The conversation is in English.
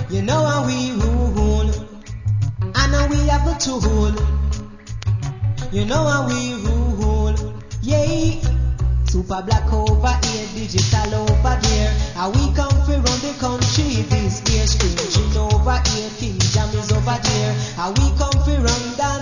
You know how we rule. I know we have the tool. You know how we rule. Yeah. Super black over here, digital over there. How we come fi run the country this year. Screaming over here, King Jam is over there. How we come fi run down